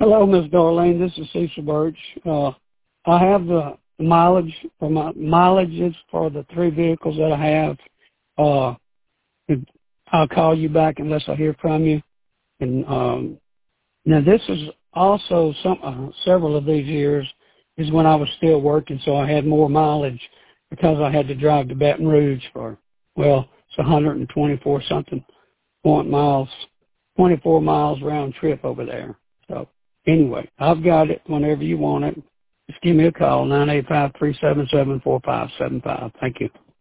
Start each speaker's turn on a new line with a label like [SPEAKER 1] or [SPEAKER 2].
[SPEAKER 1] Hello, Ms. Darlene. This is Cecil Birch. I have the mileage for my mileages for the 3 vehicles that I have. I'll call you back unless I hear from you. And now this is also several of these years is when I was still working, so I had more mileage because I had to drive to Baton Rouge for, well, it's 124 something miles, 24 miles round trip over there. So anyway, I've got it whenever you want it. Just give me a call, 985-377-4575. Thank you.